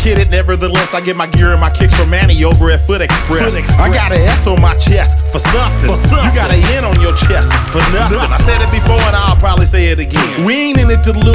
kidded, nevertheless, I get my gear and my kicks from Manny over at Foot Express. I got an S on my chest for something. You got an N on your chest for nothing. I said it before and I'll probably say it again. We ain't in it to lose.